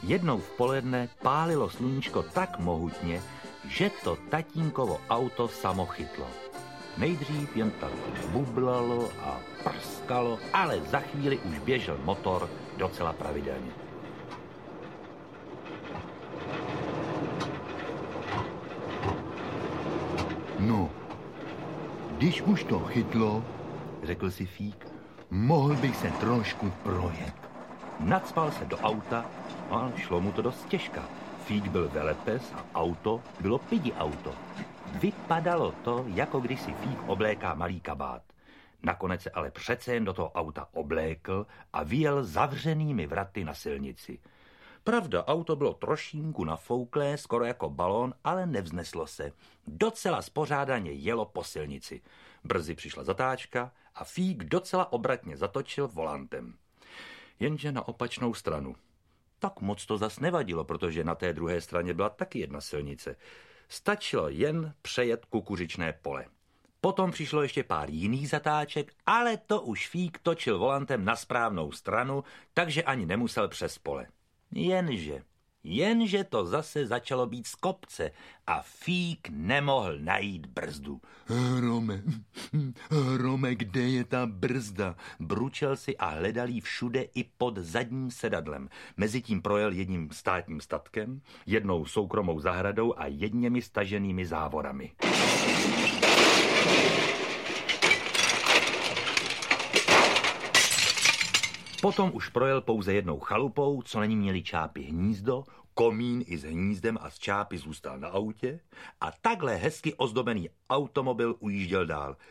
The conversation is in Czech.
Jednou v poledne pálilo sluníčko tak mohutně, že to tatínkovo auto samo chytlo. Nejdřív jen tak bublalo a prskalo, ale za chvíli už běžel motor docela pravidelně. No, když už to chytlo, řekl si Fík, mohl bych se trošku projet. Nacpal se do auta a šlo mu to dost těžka. Fík byl velepes a auto bylo pidi auto. Vypadalo to, jako když si Fík obléká malý kabát. Nakonec se ale přece jen do toho auta oblékl a vyjel zavřenými vraty na silnici. Pravda, auto bylo trošinku nafouklé, skoro jako balón, ale nevzneslo se. Docela spořádaně jelo po silnici. Brzy přišla zatáčka a Fík docela obratně zatočil volantem. Jenže na opačnou stranu. Tak moc to zas nevadilo, protože na té druhé straně byla taky jedna silnice. Stačilo jen přejet kukuřičné pole. Potom přišlo ještě pár jiných zatáček, ale to už Fík točil volantem na správnou stranu, takže ani nemusel přes pole. Jenže to zase začalo být z kopce a Fík nemohl najít brzdu. Hrome, kde je ta brzda? Bručel si a hledal jí všude i pod zadním sedadlem. Mezitím projel jedním státním statkem, jednou soukromou zahradou a jedněmi staženými závorami. Potom už projel pouze jednou chalupou, co na ní měli čápy hnízdo, komín i s hnízdem a z čápy zůstal na autě a takhle hezky ozdobený automobil ujížděl dál.